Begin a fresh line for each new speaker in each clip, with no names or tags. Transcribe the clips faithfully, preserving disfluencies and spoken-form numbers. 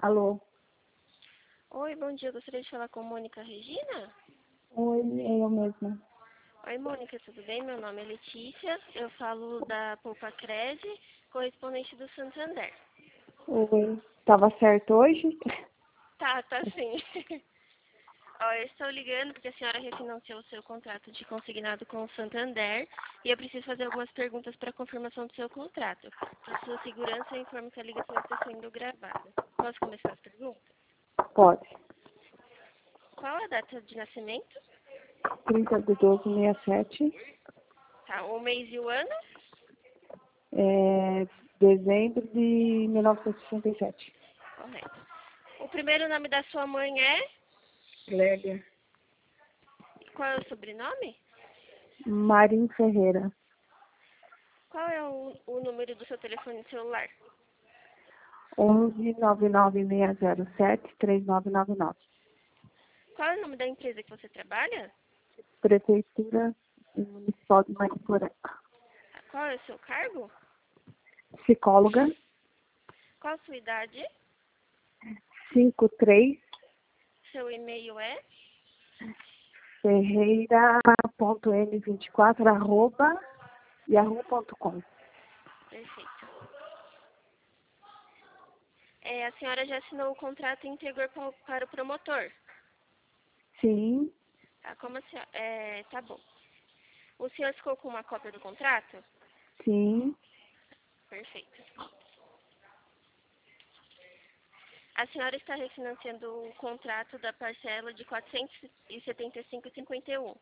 Alô?
Oi, bom dia. Eu gostaria de falar com Mônica Regina.
Oi, é eu mesma.
Oi, Mônica, tudo bem? Meu nome é Letícia. Eu falo da Poupa Cred, correspondente do Santander.
Oi. Tava certo hoje?
Tá, tá sim. Ó, eu estou ligando porque a senhora refinanciou o seu contrato de consignado com o Santander e eu preciso fazer algumas perguntas para confirmação do seu contrato. Para sua segurança, eu informo que a ligação está sendo gravada. Posso começar as perguntas?
Pode.
Qual a data de nascimento?
trinta de doze, sessenta e sete.
Tá, o mês e o ano?
É, dezembro de mil novecentos e sessenta e sete.
Correto. O primeiro nome da sua mãe é?
Lélia.
Qual é o sobrenome?
Marim Ferreira.
Qual é o, o número do seu telefone celular?
onze nove nove seis zero sete três nove nove nove.
Qual é o nome da empresa que você trabalha?
Prefeitura Municipal de Mariporã.
Qual é o seu cargo?
Psicóloga.
Qual a sua idade?
cinquenta e três.
Seu e-mail é?
Ferreira ponto m vinte e quatro arroba yahoo ponto com.
Perfeito. É, a senhora já assinou o contrato íntegro pa- para o promotor?
Sim,
Tá, como a senhora, é, tá bom. O senhor ficou com uma cópia do contrato?
sim,
Perfeito. A senhora está refinanciando o contrato da parcela de quatrocentos e setenta e cinco reais e cinquenta e um,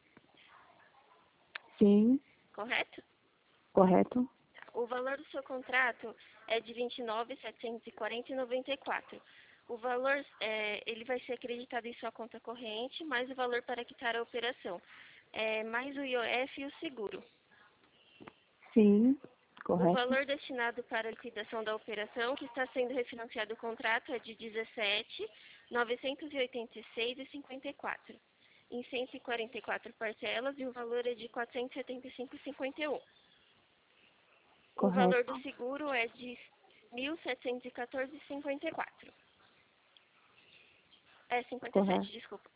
sim,
correto?
correto.
O valor do seu contrato é de vinte e nove mil setecentos e quarenta reais e noventa e quatro centavos. O valor, é, ele vai ser acreditado em sua conta corrente, mais o valor para quitar a operação, é, mais o I O F e o seguro.
Sim,
O
correto.
valor destinado para a liquidação da operação, que está sendo refinanciado o contrato, é de dezessete mil novecentos e oitenta e seis reais e cinquenta e quatro centavos, em cento e quarenta e quatro parcelas, e o valor é de quatrocentos e setenta e cinco reais e cinquenta e um centavos. O valor do
Correto.
seguro é de mil setecentos e quatorze reais e cinquenta e quatro centavos. É, cinquenta e sete,
Correto.
desculpa.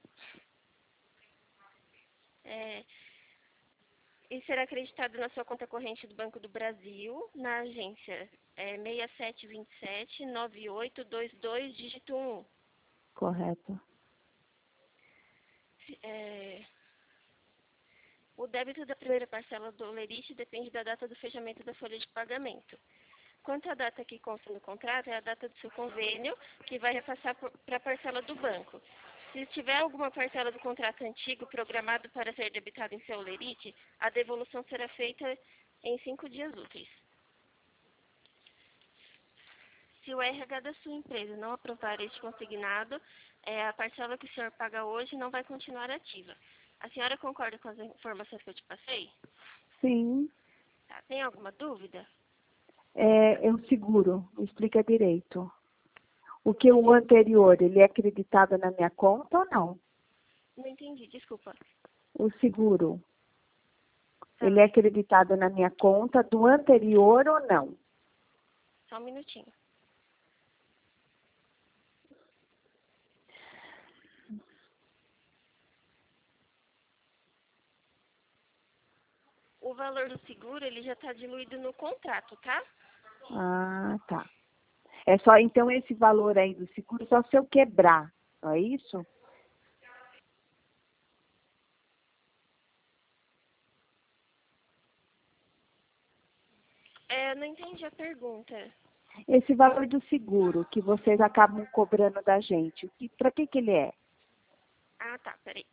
É, e será acreditado na sua conta corrente do Banco do Brasil, na agência é, seis sete dois sete nove oito dois dois, dígito um.
Correto.
É, o débito da primeira parcela do Lerite depende da data do fechamento da folha de pagamento. Quanto à data que consta no contrato, é a data do seu convênio, que vai repassar para a parcela do banco. Se tiver alguma parcela do contrato antigo programado para ser debitada em seu Lerite, a devolução será feita em cinco dias úteis. Se o R H da sua empresa não aprovar este consignado, é, a parcela que o senhor paga hoje não vai continuar ativa. A senhora concorda com as informações que eu te passei?
Sim,
Tá, tem alguma dúvida?
é, eu seguro. Me explica direito. O que o anterior, ele é acreditado na minha conta ou não?
Não entendi, desculpa.
O seguro,
Tá,
ele é acreditado na minha conta do anterior ou não?
só um minutinho. O valor do seguro, ele já está diluído no contrato, tá?
Ah, tá. É só, então, esse valor aí do seguro, só se eu quebrar, não é isso?
É, não entendi a pergunta.
Esse valor do seguro que vocês acabam cobrando da gente, para que que ele é?
Ah, tá, peraí.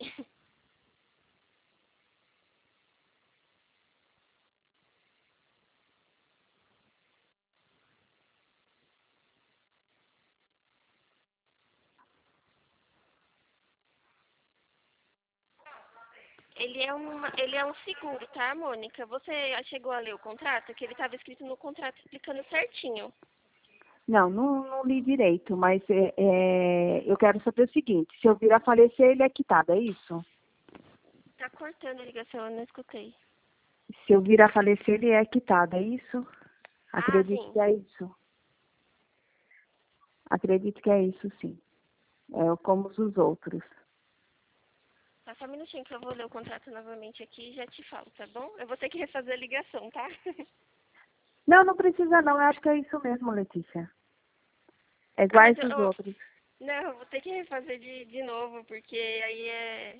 Ele é, uma, ele é um seguro, tá, Mônica? Você chegou a ler o contrato? Que ele estava escrito no contrato explicando certinho.
Não, não, não li direito, mas é, é, eu quero saber o seguinte, se eu vir a falecer, ele é quitado, é isso?
Tá cortando a ligação, eu não escutei.
Se eu vir a falecer, ele é quitado, é isso?
Ah,
Acredito
sim.
que é isso. Acredito que é isso, sim. É como os outros.
Tá, só um minutinho que eu vou ler o contrato novamente aqui e já te falo, tá bom? Eu vou ter que refazer a ligação, tá?
Não, não precisa não. Eu acho que é isso mesmo, Letícia. É
Ah, mas
iguais
eu,
os
eu-
outros.
não, eu vou ter que refazer de, de novo, porque aí é...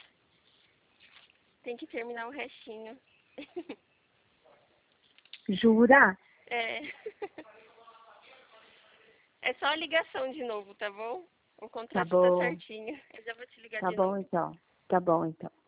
Tem que terminar o restinho.
Jura?
É... É só a ligação de novo, tá bom? O
Tá
contrato tá
bom.
certinho. Eu já vou te ligar
Tá
de
bom,
novo.
então. Tá bom, então.